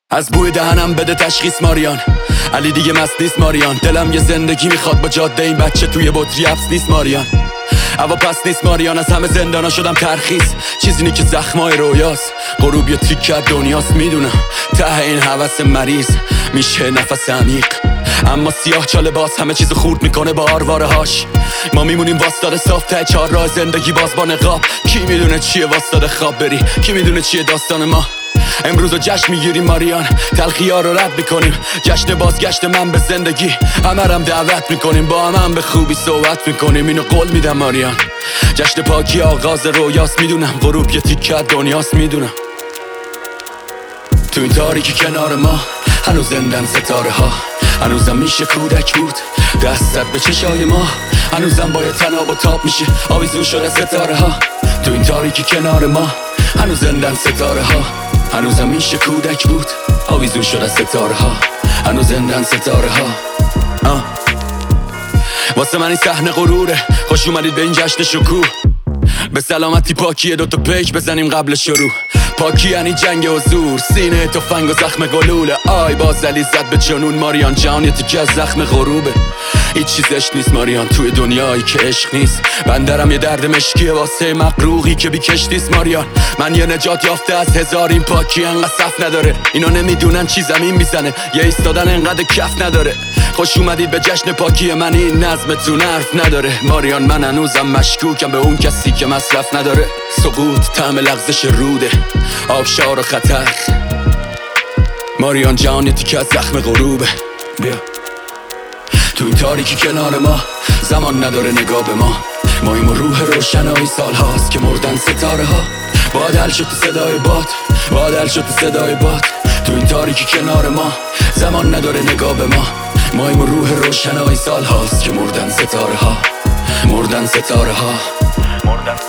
از بوی دهنم بده تشخیص ماریان. علی دیگه مست نیست ماریان. دلم یه زندگی میخواد با جاده این بچه توی بطری حبس نیست ماریان. هوا پس نیست ماریان. از همه زندانا شدم ترخیص. چیزی که زخمای رویاست. غروب یه تیک کرد دنیاست. میدونم ته این هوس مریض میشه نفس عمیق، اما سیاه چاله باز همه چیز خورد میکنه با آرواره هاش. ما میمونیم واسطاده صاف ته چهار راه زندگی باز با نقاب. کی میدونه چیه واسطاده خواب بری؟ کی میدونه چیه داستان ما؟ امروز جشن میگیریم ماریان. تلخی‌ها رو رد میکنیم. جشن بازگشت من به زندگی. همرم دعوت میکنیم. با هم به خوبی صحبت میکنیم. اینو قول میدم ماریان. جشن پاکی آغاز رویاست. میدونم غروب یه تیکه دنیاست. میدونم تو این تاریکی کنار ما هنوز زندن ستاره ها. هنوزم میشه کودک بود دستت به چشای ما. هنوزم باید تناب و تاب میشه آویزون شده ستاره ها. تو این تاریکی کنار ما هنوز زندن ستاره ها. هنوزم میشه کودک بود آویزون شده ستاره ها. هنوز زندن ستاره ها. واسه من این صحنه غروره. خوش اومدید به این جشن شکوه. به سلامتی پاکیه دوتا پیچ بزنیم قبل شروع. پاکی یعنی جنگ و زور. سینه تفنگ و زخم گلوله. آی بازلی زد به جنون ماریان. جان یه تیکه از زخم غروبه. هیچ چیزش نیست ماریان توی دنیایی که عشق نیست. بندرم یه درد مشکیه واسه مقروقی که بی کشتیست ماریان. من یه نجات یافته از هزار. این پاکی انقدر صف نداره. اینا نمیدونن چی زمین میزنه. یه ایستادن انقدر کف نداره. خوش اومدید به جشن پاکی من. این نظمتون حرف نداره ماریان. من هنوزم مشکوکم به اون کسی که مصرف نداره. سقوط طعم لغزش روده. آبشار و خطر ماریان. جان یه تیکه از زخم غروبه. بیا تو این تاریکی کنار ما. زمان نداره نگاه به ما. ماییم و روح روشنایی سال هاست که مردن ستاره ها. بادل شد تو صدای باد. بادل شد تو صدای باد. تو این تاریکی کنار ما. زمان نداره نگاه به ما. ماییم و روح روشنایی سال هاست که مردن ستاره ها. مردن ستاره ها.